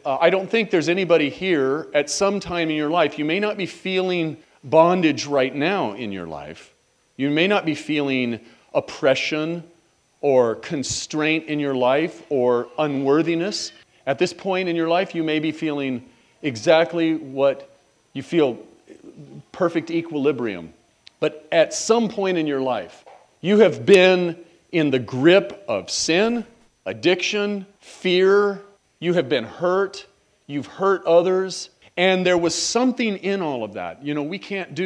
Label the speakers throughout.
Speaker 1: I don't think there's anybody here at some time in your life. You may not be feeling bondage right now in your life. You may not be feeling oppression or constraint in your life or unworthiness. At this point in your life, you may be feeling exactly what you feel, perfect equilibrium. But at some point in your life, you have been in the grip of sin, addiction, fear. You have been hurt. You've hurt others. And there was something in all of that. You know, we can't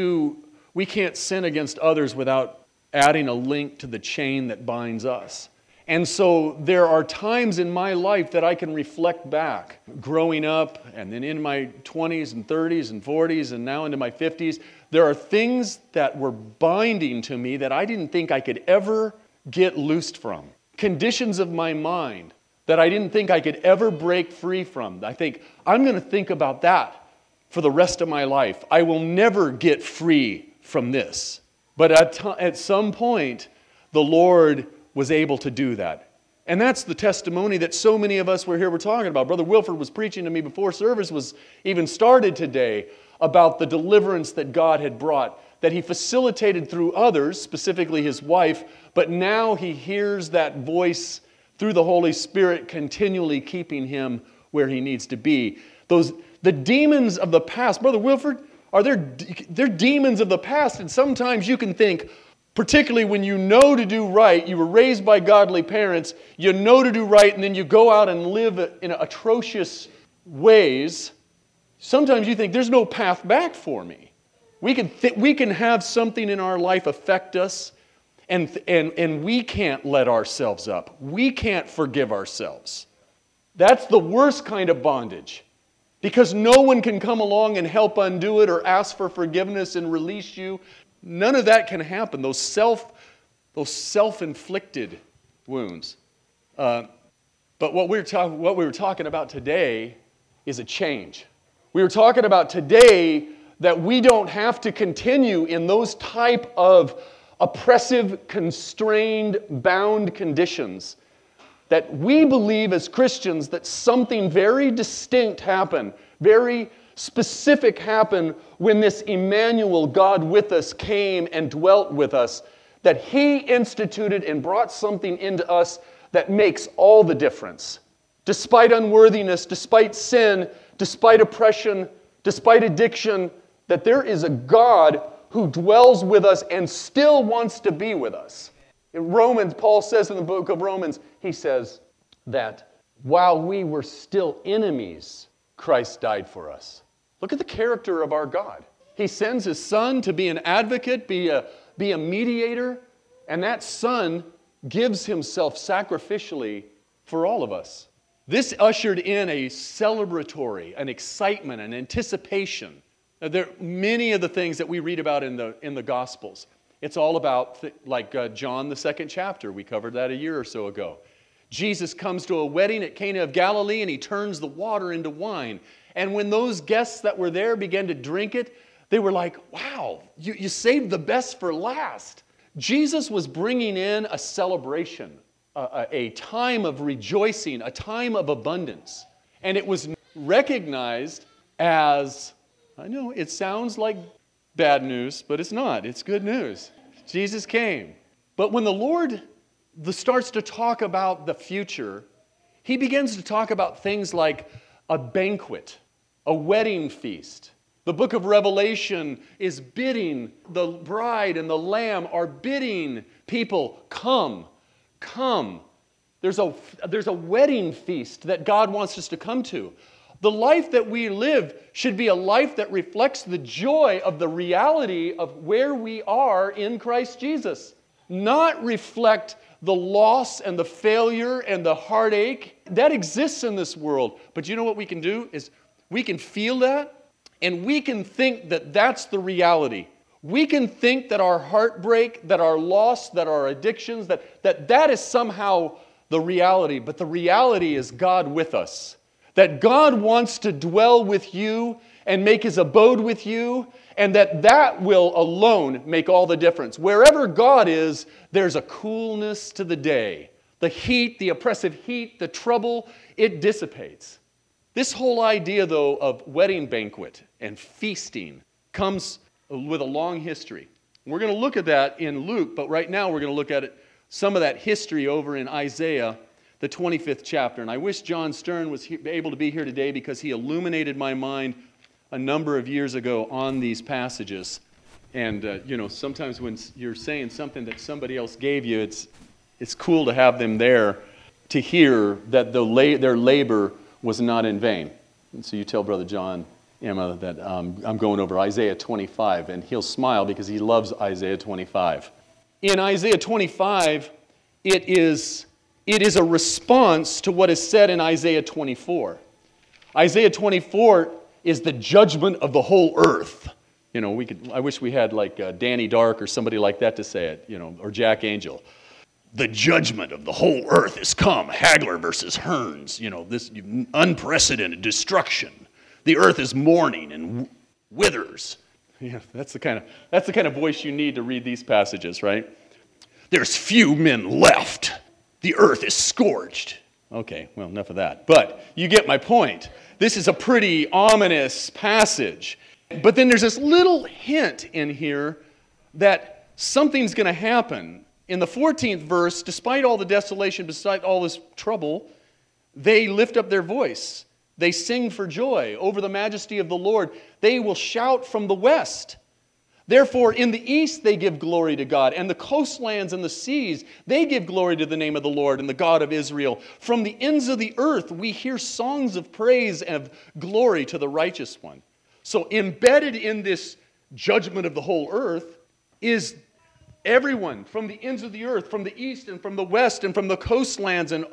Speaker 1: sin against others without adding a link to the chain that binds us. And so there are times in my life that I can reflect back, growing up and then in my 20s and 30s and 40s and now into my 50s. There are things that were binding to me that I didn't think I could ever get loosed from. Conditions of my mind that I didn't think I could ever break free from. I think, I'm going to think about that for the rest of my life. I will never get free from this. But at some point, the Lord was able to do that. And that's the testimony that so many of us were talking about. Brother Wilford was preaching to me before service was even started today about the deliverance that God had brought, that He facilitated through others, specifically His wife, but now He hears that voice through the Holy Spirit continually keeping him where he needs to be. The demons of the past, Brother Wilford, they're demons of the past, and sometimes you can think, particularly when you know to do right, you were raised by godly parents, you know to do right, and then you go out and live in atrocious ways. Sometimes you think, there's no path back for me. We can have something in our life affect us, and we can't let ourselves up. We can't forgive ourselves. That's the worst kind of bondage, because no one can come along and help undo it or ask for forgiveness and release you. None of that can happen, those self-inflicted wounds. But what we were talking about today is a change. We were talking about today that we don't have to continue in those type of oppressive, constrained, bound conditions. That we believe as Christians that something very distinct happened, very specific happened when this Emmanuel, God with us, came and dwelt with us, that He instituted and brought something into us that makes all the difference. Despite unworthiness, despite sin, despite oppression, despite addiction, that there is a God who dwells with us and still wants to be with us. In Romans, Paul says in the book of Romans, he says that while we were still enemies, Christ died for us. Look at the character of our God. He sends His Son to be an advocate, be a mediator, and that Son gives Himself sacrificially for all of us. This ushered in a celebratory, an excitement, an anticipation. Now, there are many of the things that we read about in the Gospels. It's all about, John, the 2nd chapter. We covered that a year or so ago. Jesus comes to a wedding at Cana of Galilee, and He turns the water into wine. And when those guests that were there began to drink it, they were like, wow, you saved the best for last. Jesus was bringing in a celebration, a time of rejoicing, a time of abundance. And it was recognized as, I know it sounds like bad news, but it's not. It's good news. Jesus came. But when the Lord starts to talk about the future, He begins to talk about things like a banquet, a wedding feast. The book of Revelation is bidding, the bride and the lamb are bidding people, come, come. There's a wedding feast that God wants us to come to. The life that we live should be a life that reflects the joy of the reality of where we are in Christ Jesus. Not reflect the loss and the failure and the heartache. That exists in this world. But you know what we can do is we can feel that and we can think that that's the reality. We can think that our heartbreak, that our loss, that our addictions, that is somehow the reality. But the reality is God with us. That God wants to dwell with you and make His abode with you, and that will alone make all the difference. Wherever God is, there's a coolness to the day. The heat, the oppressive heat, the trouble, it dissipates. This whole idea, though, of wedding banquet and feasting comes with a long history. We're going to look at that in Luke, but right now we're going to look at some of that history over in Isaiah, the 25th chapter. And I wish John Stern was able to be here today because he illuminated my mind a number of years ago on these passages. And, sometimes when you're saying something that somebody else gave you, it's cool to have them there to hear that their labor was not in vain. And so you tell Brother John, Emma, that I'm going over Isaiah 25, and he'll smile because he loves Isaiah 25. In Isaiah 25, it is a response to what is said in Isaiah 24. Isaiah 24 is the judgment of the whole earth. I wish we had like Danny Dark or somebody like that to say it, or Jack Angel. The judgment of the whole earth has come. Hagler versus Hearns. This unprecedented destruction. The earth is mourning and withers. Yeah, that's the kind of voice you need to read these passages, right? There's few men left. The earth is scorched. Okay, well, enough of that. But you get my point. This is a pretty ominous passage. But then there's this little hint in here that something's going to happen. In the 14th verse, despite all the desolation, despite all this trouble, they lift up their voice. They sing for joy over the majesty of the Lord. They will shout from the west. Therefore, in the east they give glory to God, and the coastlands and the seas, they give glory to the name of the Lord and the God of Israel. From the ends of the earth we hear songs of praise and of glory to the righteous one. So embedded in this judgment of the whole earth is everyone from the ends of the earth, from the east and from the west and from the coastlands and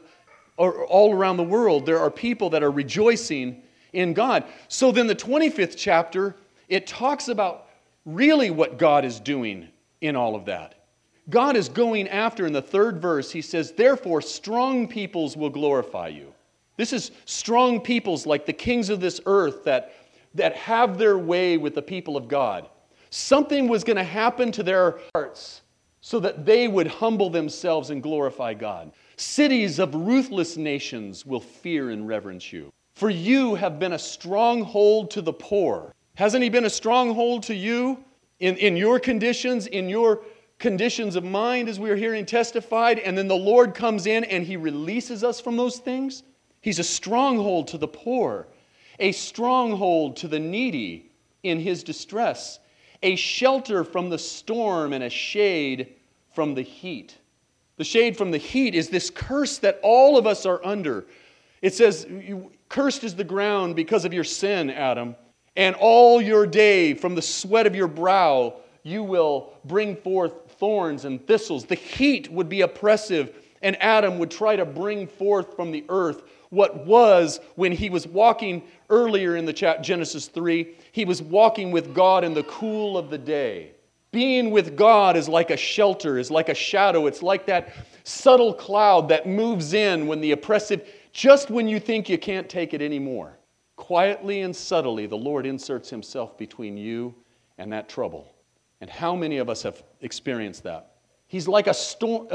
Speaker 1: all around the world. There are people that are rejoicing in God. So then the 25th chapter, it talks about really what God is doing in all of that. God is going after, in the 3rd verse, he says, therefore strong peoples will glorify you. This is strong peoples like the kings of this earth that have their way with the people of God. Something was going to happen to their hearts so that they would humble themselves and glorify God. Cities of ruthless nations will fear and reverence you. For you have been a stronghold to the poor. Hasn't he been a stronghold to you in your conditions, in your conditions of mind, as we are hearing testified? And then the Lord comes in and he releases us from those things. He's a stronghold to the poor, a stronghold to the needy in his distress, a shelter from the storm and a shade from the heat. The shade from the heat is this curse that all of us are under. It says, cursed is the ground because of your sin, Adam, and all your day from the sweat of your brow you will bring forth thorns and thistles. The heat would be oppressive, and Adam would try to bring forth from the earth what was when he was walking earlier in the Genesis 3. He was walking with God in the cool of the day. Being with God is like a shelter, is like a shadow. It's like that subtle cloud that moves in when the oppressive, just when you think you can't take it anymore. Quietly and subtly, the Lord inserts himself between you and that trouble. And how many of us have experienced that? He's like a storm.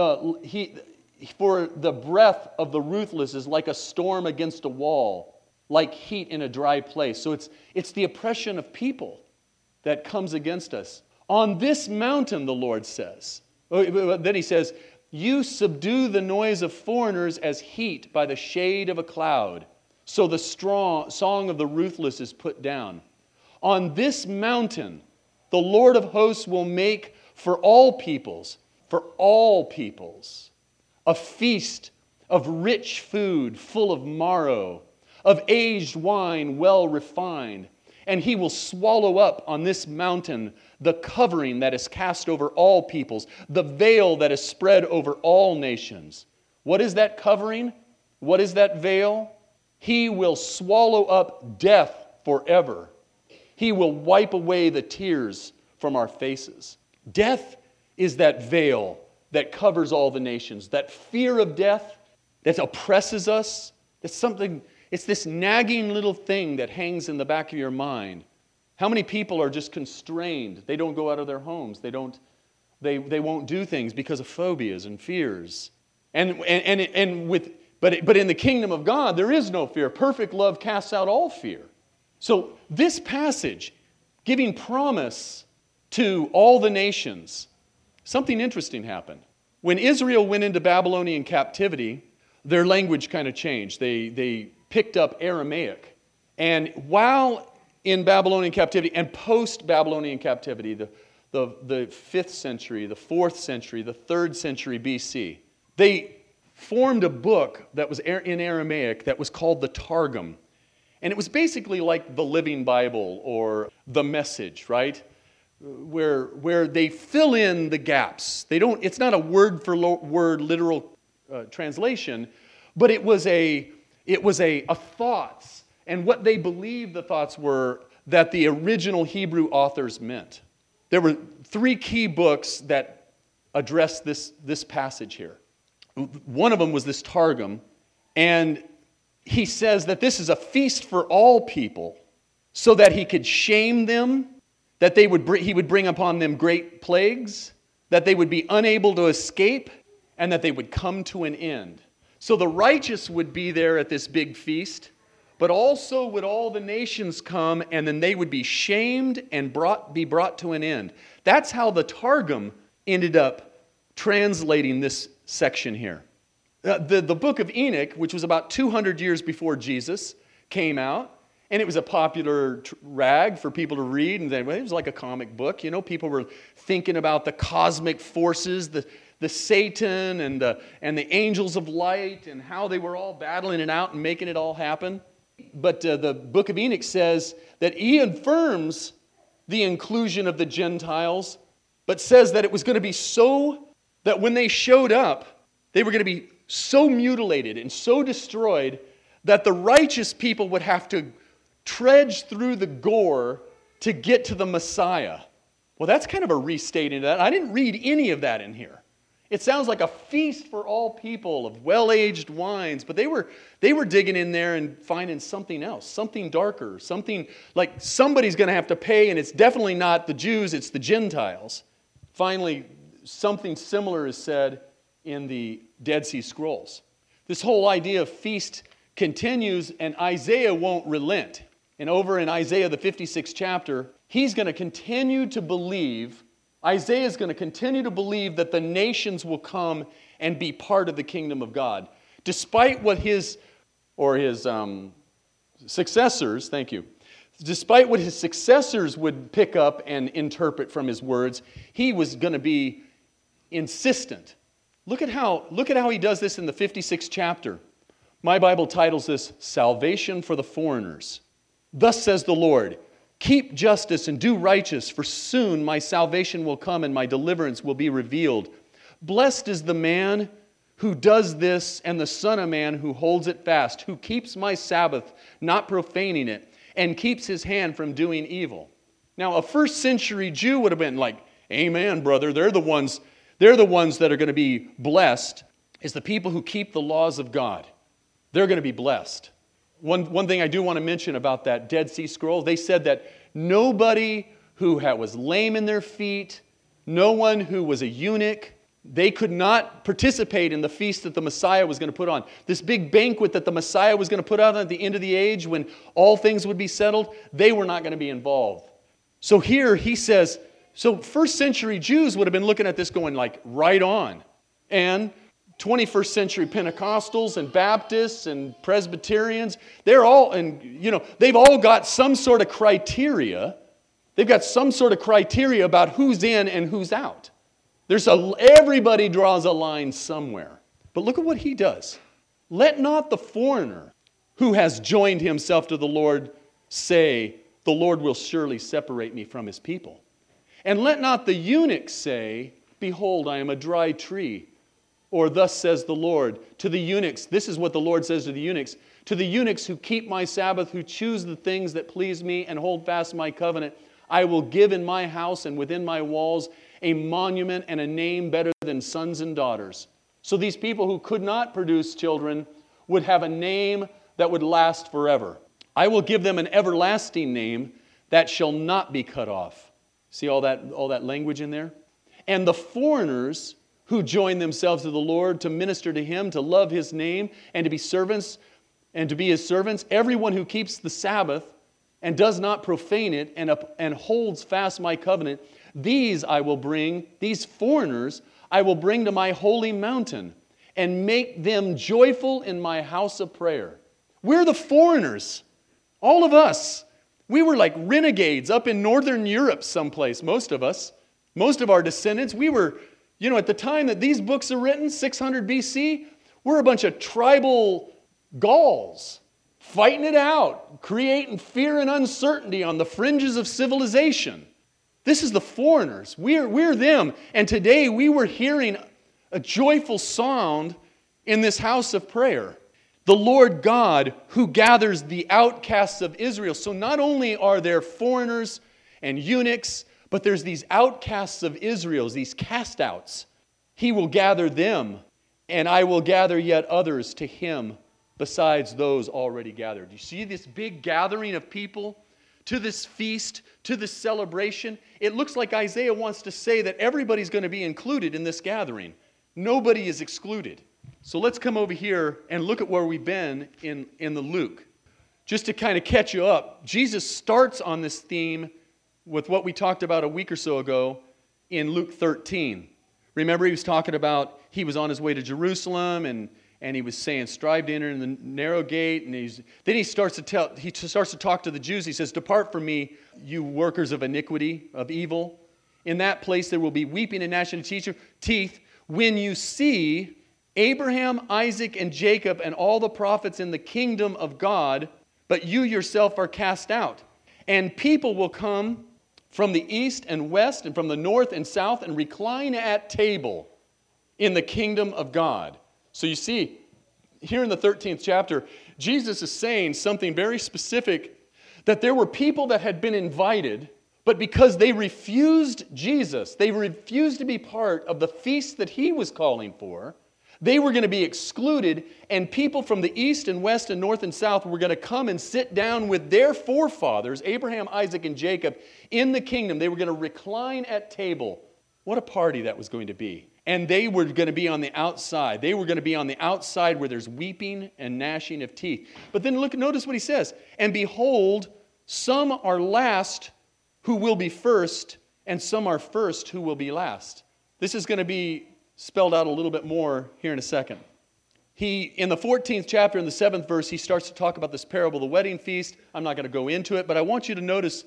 Speaker 1: For the breath of the ruthless is like a storm against a wall, like heat in a dry place. So it's the oppression of people that comes against us. On this mountain, the Lord says. Then he says, you subdue the noise of foreigners as heat by the shade of a cloud. So the song of the ruthless is put down. On this mountain, the Lord of hosts will make for all peoples, a feast of rich food full of marrow, of aged wine well refined. And he will swallow up on this mountain the covering that is cast over all peoples, the veil that is spread over all nations. What is that covering? What is that veil? He will swallow up death forever. He will wipe away the tears from our faces. Death is that veil that covers all the nations. That fear of death that oppresses us. It's this nagging little thing that hangs in the back of your mind. How many people are just constrained? They don't go out of their homes. They won't do things because of phobias and fears. And with But in the kingdom of God, there is no fear. Perfect love casts out all fear. So this passage, giving promise to all the nations, something interesting happened. When Israel went into Babylonian captivity, their language kind of changed. They picked up Aramaic. And while in Babylonian captivity and post-Babylonian captivity, the 5th century, the 4th century, the 3rd century BC, they formed a book that was in Aramaic that was called the Targum. And it was basically like the Living Bible or the Message, right? Where they fill in the gaps. It's not a word for word literal translation, but it was a thoughts and what they believed the thoughts were that the original Hebrew authors meant. There were 3 key books that address this passage here. One of them was this Targum, and he says that this is a feast for all people so that he could shame them, that he would bring upon them great plagues, that they would be unable to escape, and that they would come to an end. So the righteous would be there at this big feast, but also would all the nations come, and then they would be shamed and be brought to an end. That's how the Targum ended up translating this section here. The book of Enoch, which was about 200 years before Jesus, came out, and it was a popular rag for people to read, and it was like a comic book. You know, people were thinking about the cosmic forces, the Satan and the angels of light, and how they were all battling it out and making it all happen. But the book of Enoch says that he affirms the inclusion of the Gentiles, but says that it was going to be so that when they showed up, they were going to be so mutilated and so destroyed that the righteous people would have to trudge through the gore to get to the Messiah. Well, that's kind of a restating of that. I didn't read any of that in here. It sounds like a feast for all people of well-aged wines, but they were digging in there and finding something else, something darker, something like somebody's going to have to pay, and it's definitely not the Jews, it's the Gentiles. Finally, something similar is said in the Dead Sea Scrolls. This whole idea of feast continues, and Isaiah won't relent. And over in Isaiah, the 56th chapter, he's going to continue to believe, Isaiah is going to continue to believe that the nations will come and be part of the kingdom of God. Despite what his successors, despite what his successors would pick up and interpret from his words, he was going to be insistent. Look at how he does this in the 56th chapter. My Bible titles this, Salvation for the Foreigners. Thus says the Lord, keep justice and do righteous, for soon my salvation will come and my deliverance will be revealed. Blessed is the man who does this and the Son of Man who holds it fast, who keeps my Sabbath, not profaning it, and keeps his hand from doing evil. Now, a first century Jew would have been like, amen, brother, they're the ones that are going to be blessed, is the people who keep the laws of God. They're going to be blessed. One thing I do want to mention about that Dead Sea Scroll, they said that nobody who was lame in their feet, no one who was a eunuch, they could not participate in the feast that the Messiah was going to put on. This big banquet that the Messiah was going to put on at the end of the age when all things would be settled, they were not going to be involved. So here he says, so first century Jews would have been looking at this going like, right on. And 21st century Pentecostals and Baptists and Presbyterians, they've all got some sort of criteria. They've got some sort of criteria about who's in and who's out. Everybody draws a line somewhere. But look at what he does. Let not the foreigner who has joined himself to the Lord say, the Lord will surely separate me from his people. And let not the eunuch say, behold, I am a dry tree. Or thus says the Lord to the eunuchs. This is what the Lord says to the eunuchs. To the eunuchs who keep my Sabbath, who choose the things that please me and hold fast my covenant, I will give in my house and within my walls a monument and a name better than sons and daughters. So these people who could not produce children would have a name that would last forever. I will give them an everlasting name that shall not be cut off. See all that language in there? And the foreigners who join themselves to the Lord to minister to Him, to love His name, and to be servants, and to be His servants. Everyone who keeps the Sabbath and does not profane it and holds fast my covenant, these foreigners, I will bring to my holy mountain and make them joyful in my house of prayer. We're the foreigners, all of us. We were like renegades up in northern Europe someplace, most of us. Most of our descendants, we were, at the time that these books are written, 600 BC, we're a bunch of tribal Gauls fighting it out, creating fear and uncertainty on the fringes of civilization. This is the foreigners. We're them. And today we were hearing a joyful sound in this house of prayer. The Lord God who gathers the outcasts of Israel. So not only are there foreigners and eunuchs, but there's these outcasts of Israel, these cast-outs. He will gather them, and I will gather yet others to Him besides those already gathered. You see this big gathering of people to this feast, to this celebration? It looks like Isaiah wants to say that everybody's going to be included in this gathering. Nobody is excluded. So let's come over here and look at where we've been in the Luke. Just to kind of catch you up, Jesus starts on this theme with what we talked about a week or so ago in Luke 13. Remember, he was talking about he was on his way to Jerusalem and he was saying, strive to enter in the narrow gate. And then he starts to talk to the Jews. He says, depart from me, you workers of iniquity, of evil. In that place there will be weeping and gnashing of teeth when you see Abraham, Isaac, and Jacob and all the prophets in the kingdom of God, but you yourself are cast out. And people will come from the east and west and from the north and south and recline at table in the kingdom of God. So you see, here in the 13th chapter, Jesus is saying something very specific, that there were people that had been invited, but because they refused Jesus, they refused to be part of the feast that He was calling for, they were going to be excluded, and people from the east and west and north and south were going to come and sit down with their forefathers, Abraham, Isaac, and Jacob, in the kingdom. They were going to recline at table. What a party that was going to be. And they were going to be on the outside. They were going to be on the outside where there's weeping and gnashing of teeth. But then notice what he says. And behold, some are last who will be first, and some are first who will be last. This is going to be spelled out a little bit more here in a second. In the 14th chapter, in the 7th verse, he starts to talk about this parable of the wedding feast. I'm not going to go into it, but I want you to notice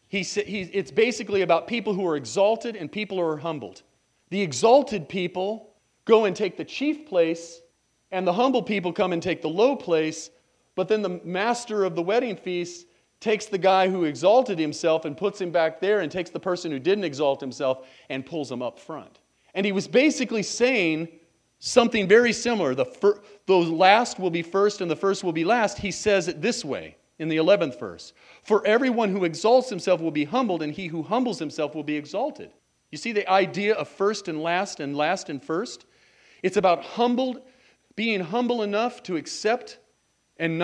Speaker 1: it's basically about people who are exalted and people who are humbled. The exalted people go and take the chief place, and the humble people come and take the low place, but then the master of the wedding feast takes the guy who exalted himself and puts him back there, and takes the person who didn't exalt himself and pulls him up front. And he was basically saying something very similar. Those last will be first and the first will be last. He says it this way in the 11th verse. For everyone who exalts himself will be humbled, and he who humbles himself will be exalted. You see the idea of first and last and first? It's about being humble enough to accept and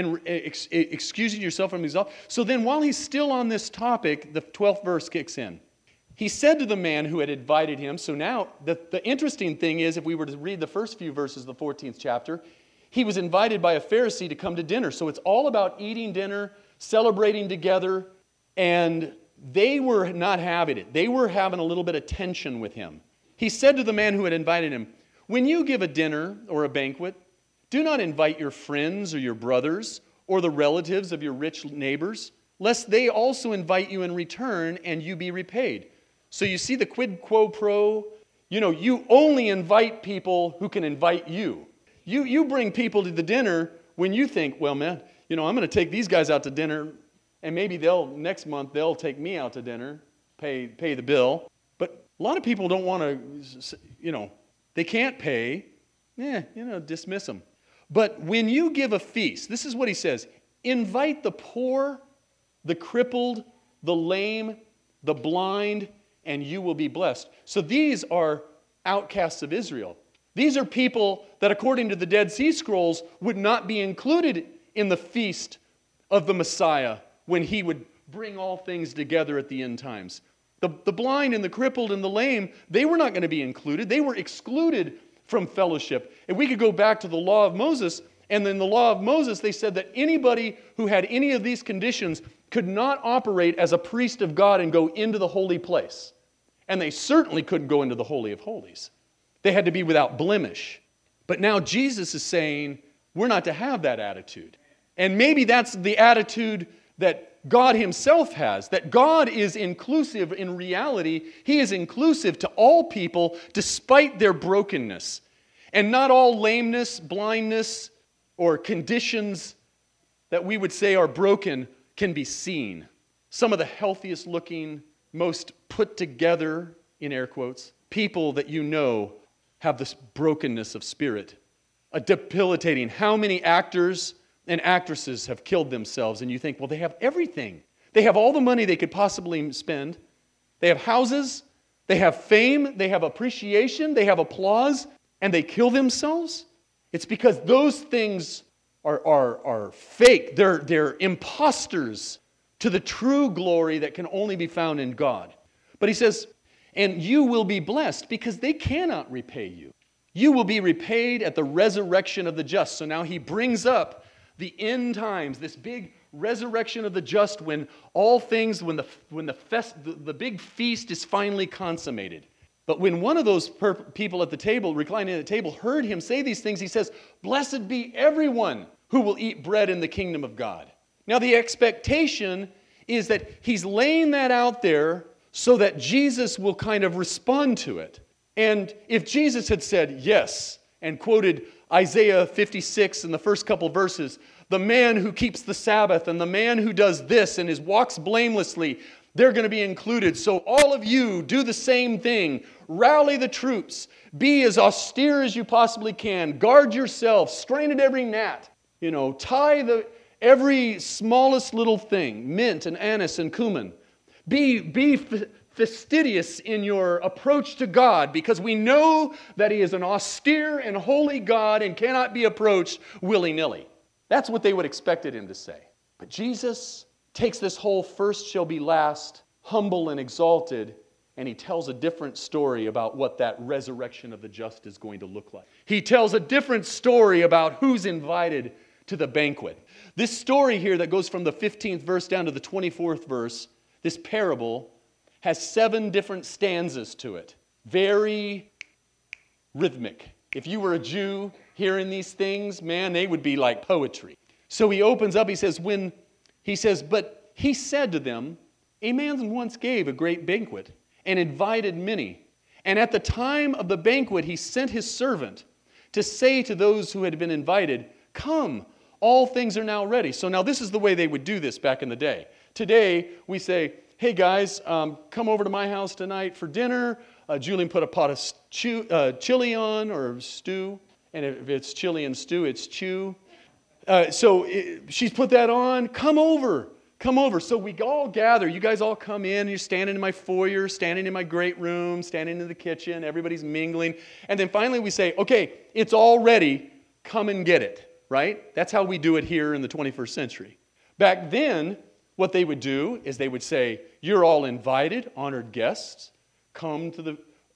Speaker 1: excusing yourself from exalt. So then while he's still on this topic, the 12th verse kicks in. He said to the man who had invited him, so now the interesting thing is, if we were to read the first few verses of the 14th chapter, he was invited by a Pharisee to come to dinner. So it's all about eating dinner, celebrating together, and they were not having it. They were having a little bit of tension with him. He said to the man who had invited him, when you give a dinner or a banquet, do not invite your friends or your brothers or the relatives of your rich neighbors, lest they also invite you in return and you be repaid. So you see the quid quo pro? You only invite people who can invite you. You bring people to the dinner when you think, well, man, I'm going to take these guys out to dinner, and maybe next month they'll take me out to dinner, pay the bill. But a lot of people don't want to, they can't pay. Dismiss them. But when you give a feast, this is what he says, invite the poor, the crippled, the lame, the blind, and you will be blessed. So these are outcasts of Israel. These are people that, according to the Dead Sea Scrolls, would not be included in the feast of the Messiah when he would bring all things together at the end times. The blind and the crippled and the lame, they were not going to be included. They were excluded from fellowship. And we could go back to the law of Moses, and in the law of Moses, they said that anybody who had any of these conditions could not operate as a priest of God and go into the holy place. And they certainly couldn't go into the Holy of Holies. They had to be without blemish. But now Jesus is saying, we're not to have that attitude. And maybe that's the attitude that God himself has, that God is inclusive in reality. He is inclusive to all people despite their brokenness. And not all lameness, blindness, or conditions that we would say are broken can be seen. Some of the healthiest looking, most put together, in air quotes, people that you know have this brokenness of spirit. A debilitating, how many actors and actresses have killed themselves, and you think, well, they have everything. They have all the money they could possibly spend. They have houses, they have fame, they have appreciation, they have applause, and they kill themselves? It's because those things are fake. They're imposters to the true glory that can only be found in God. But he says, and you will be blessed because they cannot repay you. You will be repaid at the resurrection of the just. So now he brings up the end times, this big resurrection of the just, when all things, when the big feast is finally consummated. But when one of those people at the table, reclining at the table, heard him say these things, he says, "Blessed be everyone who will eat bread in the kingdom of God." Now the expectation is that he's laying that out there so that Jesus will kind of respond to it. And if Jesus had said yes and quoted Isaiah 56 in the first couple verses, the man who keeps the Sabbath and the man who does this and walks blamelessly, they're going to be included. So all of you do the same thing. Rally the troops. Be as austere as you possibly can. Guard yourself. Strain at every gnat. Tie every smallest little thing. Mint and anise and cumin. Be fastidious in your approach to God, because we know that He is an austere and holy God and cannot be approached willy-nilly. That's what they would expected Him to say. But Jesus takes this whole first shall be last, humble and exalted, and He tells a different story about what that resurrection of the just is going to look like. He tells a different story about who's invited to the banquet. This story here that goes from the 15th verse down to the 24th verse, this parable, has 7 different stanzas to it. Very rhythmic. If you were a Jew hearing these things, man, they would be like poetry. So he opens up, he says, but he said to them, a man once gave a great banquet and invited many. And at the time of the banquet, he sent his servant to say to those who had been invited, come, all things are now ready. So now this is the way they would do this back in the day. Today, we say, hey guys, come over to my house tonight for dinner. Julian put a pot of chili on, or stew. And if it's chili and stew, it's chew. She's put that on. Come over. So we all gather. You guys all come in. You're standing in my foyer, standing in my great room, standing in the kitchen. Everybody's mingling. And then finally we say, okay, it's all ready. Come and get it. Right? That's how we do it here in the 21st century. Back then, what they would do is they would say, you're all invited, honored guests, come to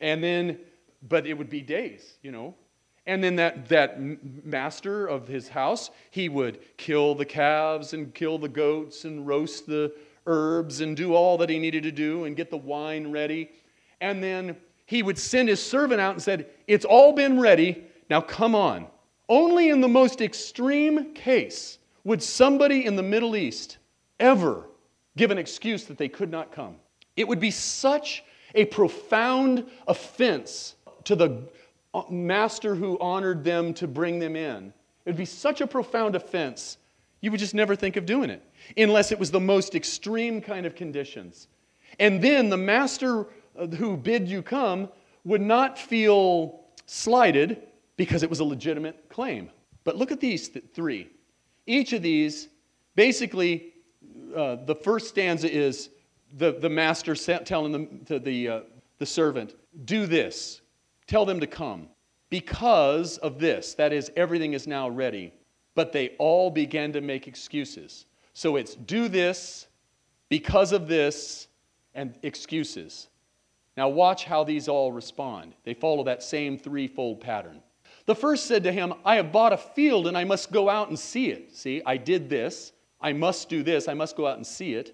Speaker 1: but it would be days, And then that master of his house, he would kill the calves and kill the goats and roast the herbs and do all that he needed to do and get the wine ready. And then he would send his servant out and said, it's all been ready, now come on. Only in the most extreme case would somebody in the Middle East ever give an excuse that they could not come. It would be such a profound offense to the master who honored them to bring them in. It would be such a profound offense, you would just never think of doing it, unless it was the most extreme kind of conditions. And then the master who bid you come would not feel slighted because it was a legitimate claim. But look at these 3. Each of these, basically, the first stanza is the master telling them to the servant, do this, tell them to come, because of this. That is, everything is now ready. But they all began to make excuses. So it's do this, because of this, and excuses. Now watch how these all respond. They follow that same threefold pattern. The first said to him, I have bought a field and I must go out and see it. See, I did this. I must do this. I must go out and see it.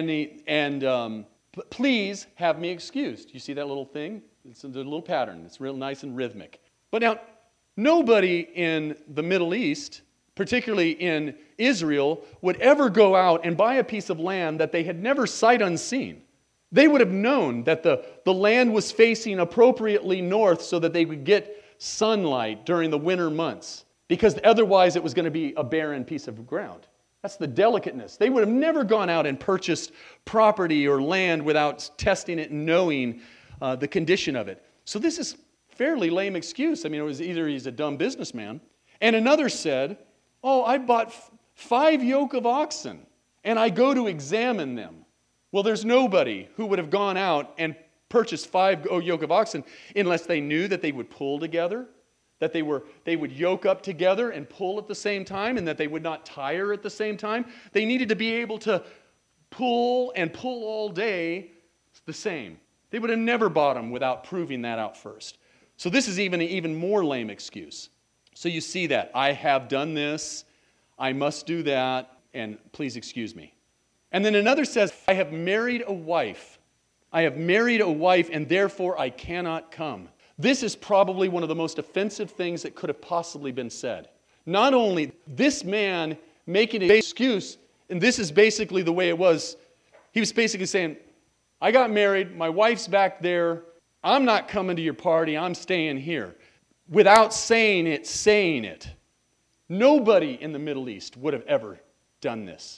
Speaker 1: And please have me excused. You see that little thing? It's a little pattern. It's real nice and rhythmic. But now, nobody in the Middle East, particularly in Israel, would ever go out and buy a piece of land that they had never sight unseen. They would have known that the land was facing appropriately north so that they would get sunlight during the winter months, because otherwise it was going to be a barren piece of ground. That's the delicateness. They would have never gone out and purchased property or land without testing it and knowing the condition of it. So this is fairly lame excuse. I mean, it was either he's a dumb businessman. And another said, oh, I bought 5 yoke of oxen, and I go to examine them. Well, there's nobody who would have gone out and purchased 5 yoke of oxen unless they knew that they would pull together, that they would yoke up together and pull at the same time, and that they would not tire at the same time. They needed to be able to pull and pull all day the same. They would have never bought them without proving that out first. So this is even more lame excuse. So you see that. I have done this, I must do that, and please excuse me. And then another says, I have married a wife. I have married a wife, and therefore I cannot come. This is probably one of the most offensive things that could have possibly been said. Not only this man making an excuse, and this is basically the way it was. He was basically saying, I got married, my wife's back there, I'm not coming to your party, I'm staying here. Without saying it. Nobody in the Middle East would have ever done this.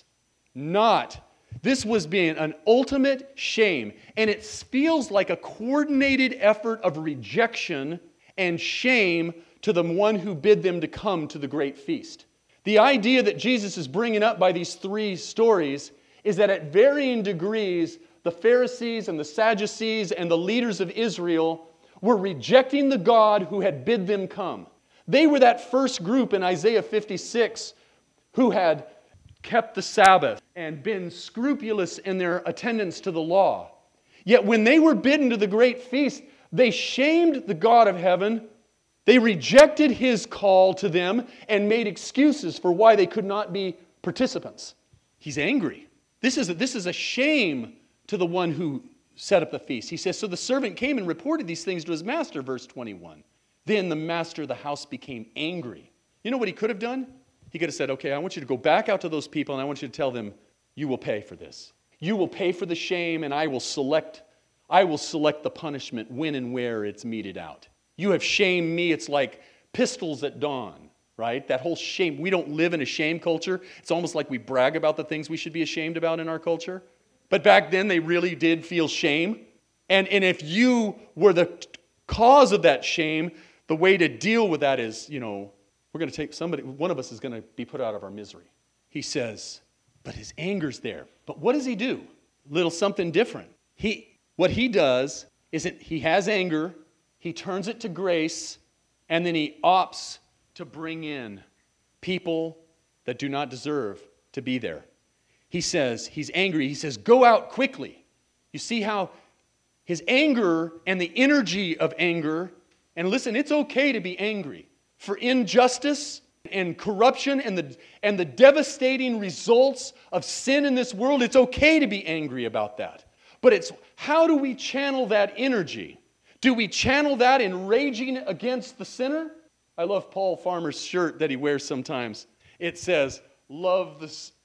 Speaker 1: This was being an ultimate shame, and it feels like a coordinated effort of rejection and shame to the one who bid them to come to the great feast. The idea that Jesus is bringing up by these 3 stories is that at varying degrees, the Pharisees and the Sadducees and the leaders of Israel were rejecting the God who had bid them come. They were that first group in Isaiah 56 who had kept the Sabbath and been scrupulous in their attendance to the law. Yet when they were bidden to the great feast, they shamed the God of heaven. They rejected His call to them and made excuses for why they could not be participants. He's angry. This is a shame to the one who set up the feast. He says, so the servant came and reported these things to his master, verse 21. Then the master of the house became angry. You know what he could have done? He could have said, okay, I want you to go back out to those people and I want you to tell them, you will pay for this. You will pay for the shame, and I will select the punishment when and where it's meted out. You have shamed me. It's like pistols at dawn, right? That whole shame. We don't live in a shame culture. It's almost like we brag about the things we should be ashamed about in our culture. But back then, they really did feel shame. And if you were the cause of that shame, the way to deal with that is, we're going to take one of us is going to be put out of our misery. He says, but his anger's there. But what does he do? Little something different. What he does is he has anger, he turns it to grace, and then he opts to bring in people that do not deserve to be there. He says, he's angry. He says, go out quickly. You see how his anger and the energy of anger, and listen, it's okay to be angry. For injustice and corruption and the devastating results of sin in this world, it's okay to be angry about that. But it's how do we channel that energy? Do we channel that in raging against the sinner? I love Paul Farmer's shirt that he wears sometimes. It says, love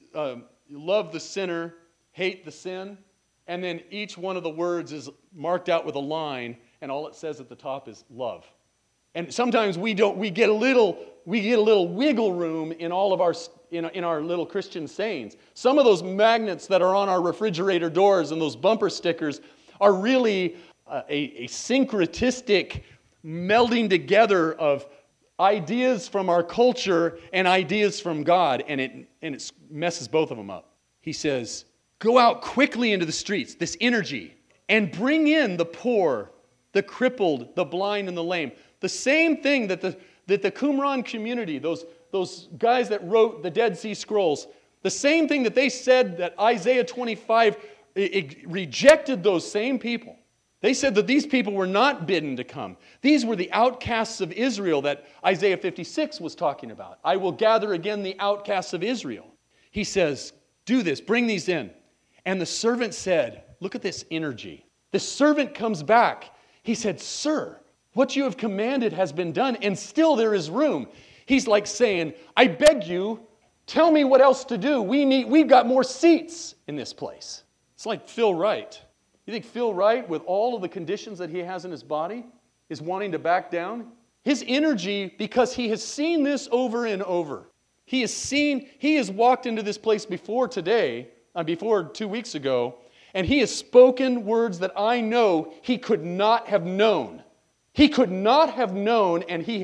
Speaker 1: the sinner, hate the sin. And then each one of the words is marked out with a line, and all it says at the top is love. And sometimes we get a little wiggle room in all of our little Christian sayings. Some of those magnets that are on our refrigerator doors and those bumper stickers are really a syncretistic melding together of ideas from our culture and ideas from God, and it messes both of them up. He says, go out quickly into the streets, this energy, and bring in the poor, the crippled, the blind, and the lame. The same thing that the Qumran community, those guys that wrote the Dead Sea Scrolls, the same thing that they said that Isaiah 25 rejected those same people. They said that these people were not bidden to come. These were the outcasts of Israel that Isaiah 56 was talking about. I will gather again the outcasts of Israel. He says, do this, bring these in. And the servant said, look at this energy. The servant comes back. He said, sir, what you have commanded has been done, and still there is room. He's like saying, I beg you, tell me what else to do. We've got more seats in this place. It's like Phil Wright. You think Phil Wright, with all of the conditions that he has in his body, is wanting to back down? His energy, because he has seen this over and over. He has walked into this place before 2 weeks ago, and he has spoken words that I know he could not have known. He could not have known,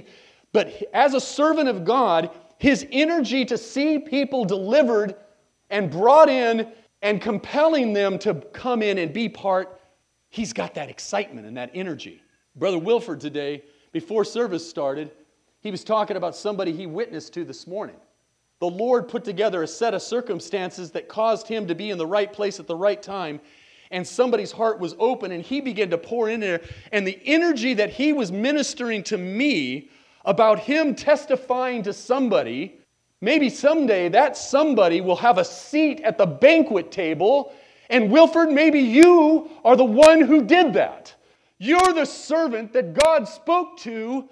Speaker 1: but as a servant of God, his energy to see people delivered and brought in and compelling them to come in and be part, he's got that excitement and that energy. Brother Wilford today, before service started, he was talking about somebody he witnessed to this morning. The Lord put together a set of circumstances that caused him to be in the right place at the right time, and somebody's heart was open, and he began to pour in there, and the energy that he was ministering to me about him testifying to somebody, maybe someday that somebody will have a seat at the banquet table, and Wilford, maybe you are the one who did that. You're the servant that God spoke to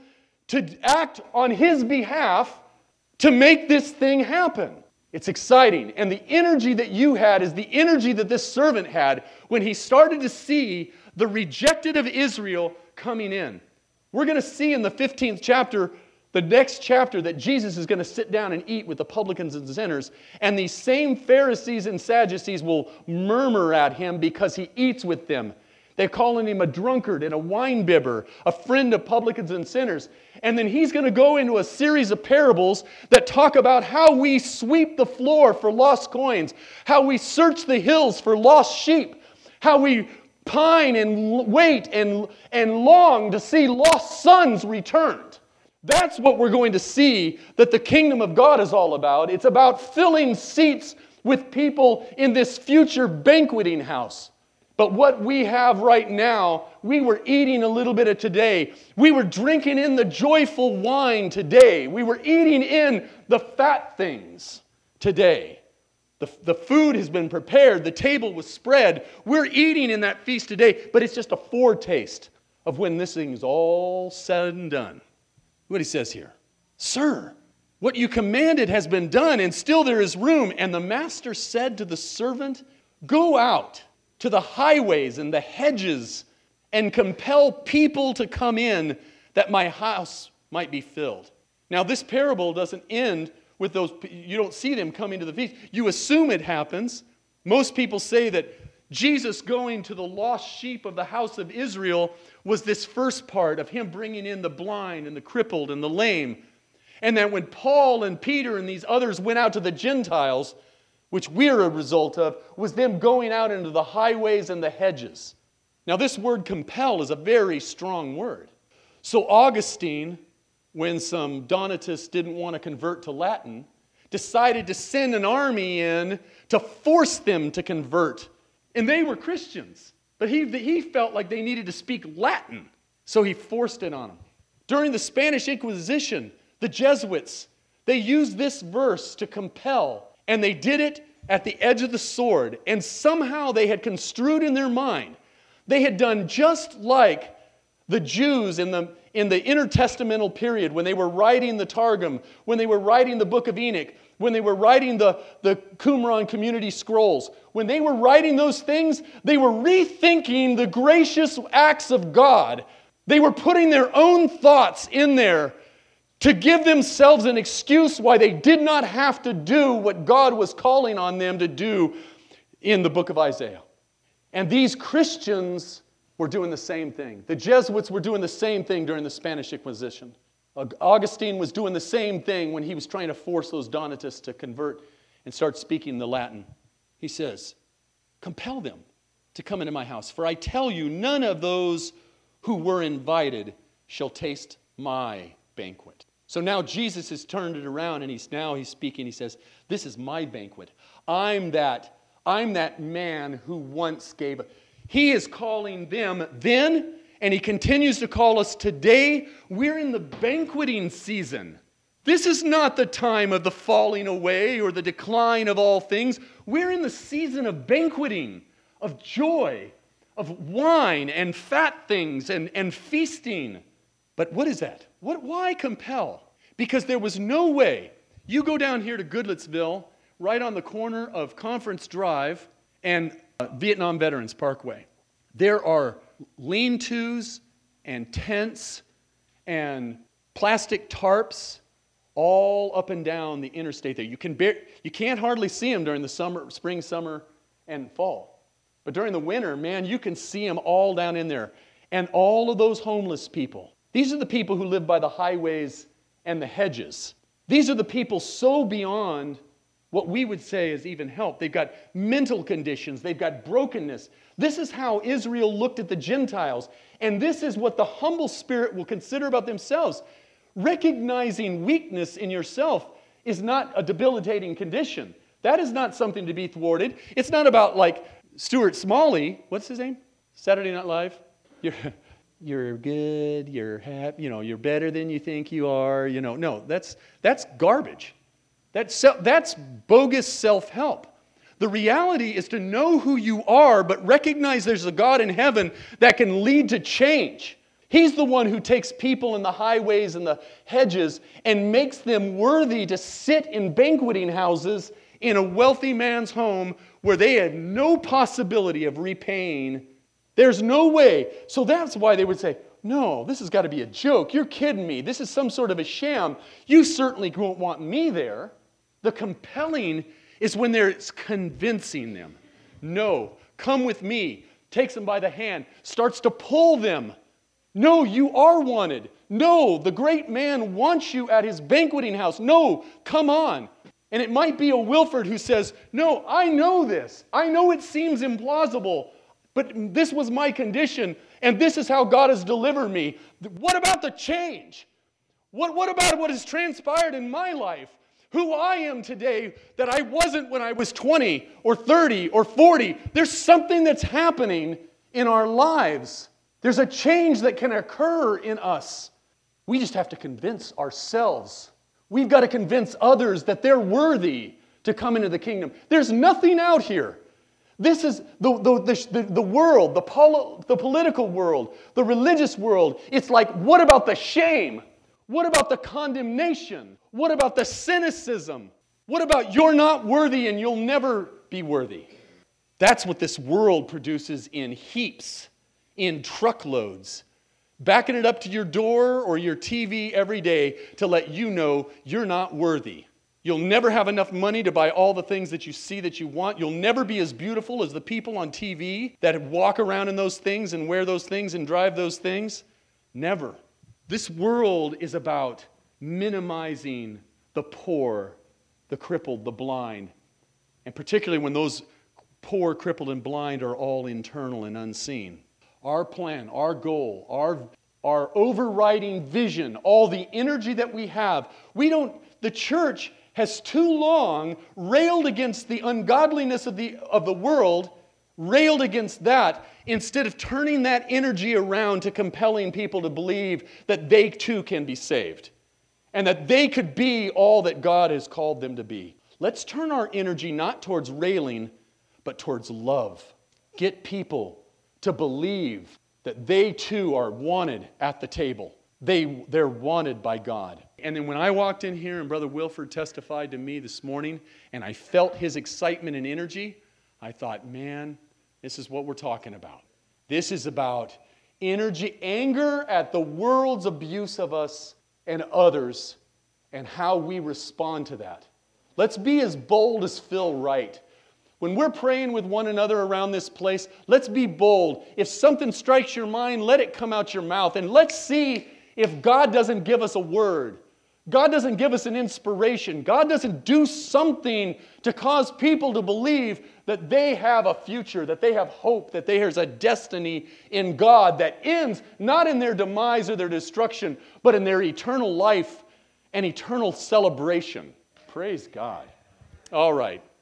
Speaker 1: act on his behalf to make this thing happen. It's exciting. And the energy that you had is the energy that this servant had when he started to see the rejected of Israel coming in. We're going to see in the 15th chapter, the next chapter, that Jesus is going to sit down and eat with the publicans and sinners. And these same Pharisees and Sadducees will murmur at him because he eats with them. They're calling him a drunkard and a winebibber, a friend of publicans and sinners. And then he's going to go into a series of parables that talk about how we sweep the floor for lost coins, how we search the hills for lost sheep, how we pine and wait and long to see lost sons returned. That's what we're going to see that the kingdom of God is all about. It's about filling seats with people in this future banqueting house. But what we have right now, we were eating a little bit of today. We were drinking in the joyful wine today. We were eating in the fat things today. The food has been prepared. The table was spread. We're eating in that feast today, but it's just a foretaste of when this thing is all said and done. What he says here, sir, what you commanded has been done, and still there is room. And the master said to the servant, go out to the highways and the hedges and compel people to come in that my house might be filled. Now, this parable doesn't end with those. You don't see them coming to the feast. You assume it happens. Most people say that Jesus going to the lost sheep of the house of Israel was this first part of him bringing in the blind and the crippled and the lame. And that when Paul and Peter and these others went out to the Gentiles, which we're a result of, was them going out into the highways and the hedges. Now, this word compel is a very strong word. So Augustine, when some Donatists didn't want to convert to Latin, decided to send an army in to force them to convert. And they were Christians, but he felt like they needed to speak Latin, so he forced it on them. During the Spanish Inquisition, the Jesuits, they used this verse to compel. And they did it at the edge of the sword. And somehow they had construed in their mind. They had done just like the Jews in the intertestamental period when they were writing the Targum, when they were writing the Book of Enoch, when they were writing the Qumran community scrolls. When they were writing those things, they were rethinking the gracious acts of God. They were putting their own thoughts in there to give themselves an excuse why they did not have to do what God was calling on them to do in the book of Isaiah. And these Christians were doing the same thing. The Jesuits were doing the same thing during the Spanish Inquisition. Augustine was doing the same thing when he was trying to force those Donatists to convert and start speaking the Latin. He says, compel them to come into my house, for I tell you, none of those who were invited shall taste my banquet. So now Jesus has turned it around and he's speaking. He says, this is my banquet. I'm that I'm that man who once gave. He is calling them then, and he continues to call us today. We're in the banqueting season. This is not the time of the falling away or the decline of all things. We're in the season of banqueting, of joy, of wine and fat things and feasting. But what is that? Why compel? Because there was no way. You go down here to Goodlettsville, right on the corner of Conference Drive and Vietnam Veterans Parkway. There are lean-tos and tents and plastic tarps all up and down the interstate there. You can't hardly see them during the summer, spring, summer, and fall. But during the winter, man, you can see them all down in there. And all of those homeless people, these are the people who live by the highways and the hedges. These are the people so beyond what we would say is even help. They've got mental conditions. They've got brokenness. This is how Israel looked at the Gentiles. And this is what the humble spirit will consider about themselves. Recognizing weakness in yourself is not a debilitating condition. That is not something to be thwarted. It's not about like Stuart Smalley. What's his name? Saturday Night Live. You're good. You're happy. You're better than you think you are. No, that's garbage. That's bogus self-help. The reality is to know who you are, but recognize there's a God in heaven that can lead to change. He's the one who takes people in the highways and the hedges and makes them worthy to sit in banqueting houses in a wealthy man's home where they had no possibility of repaying. There's no way. So that's why they would say, no, this has got to be a joke. You're kidding me. This is some sort of a sham. You certainly won't want me there. The compelling is when it's convincing them. No, come with me. Takes them by the hand. Starts to pull them. No, you are wanted. No, the great man wants you at his banqueting house. No, come on. And it might be a Wilford who says, no, I know this. I know it seems implausible, but this was my condition, and this is how God has delivered me. What about the change? What about what has transpired in my life? Who I am today that I wasn't when I was 20 or 30 or 40. There's something that's happening in our lives. There's a change that can occur in us. We just have to convince ourselves. We've got to convince others that they're worthy to come into the kingdom. There's nothing out here. This is the world, the political world, the religious world. It's like, what about the shame? What about the condemnation? What about the cynicism? What about you're not worthy and you'll never be worthy? That's what this world produces in heaps. In truckloads, backing it up to your door or your TV every day to let you know you're not worthy. You'll never have enough money to buy all the things that you see that you want. You'll never be as beautiful as the people on TV that walk around in those things and wear those things and drive those things. Never. This world is about minimizing the poor, the crippled, the blind, and particularly when those poor, crippled, and blind are all internal and unseen. Our plan, our goal, our overriding vision, all the energy that we have, the church has too long railed against the ungodliness of the world, railed against that, instead of turning that energy around to compelling people to believe that they too can be saved and that they could be all that God has called them to be. Let's turn our energy not towards railing, but towards love. Get people to believe that they too are wanted at the table. They're wanted by God. And then when I walked in here and Brother Wilford testified to me this morning and I felt his excitement and energy, I thought, man, this is what we're talking about. This is about energy, anger at the world's abuse of us and others and how we respond to that. Let's be as bold as Phil Wright. When we're praying with one another around this place, let's be bold. If something strikes your mind, let it come out your mouth. And let's see if God doesn't give us a word. God doesn't give us an inspiration. God doesn't do something to cause people to believe that they have a future, that they have hope, that there's a destiny in God that ends not in their demise or their destruction, but in their eternal life and eternal celebration. Praise God. All right.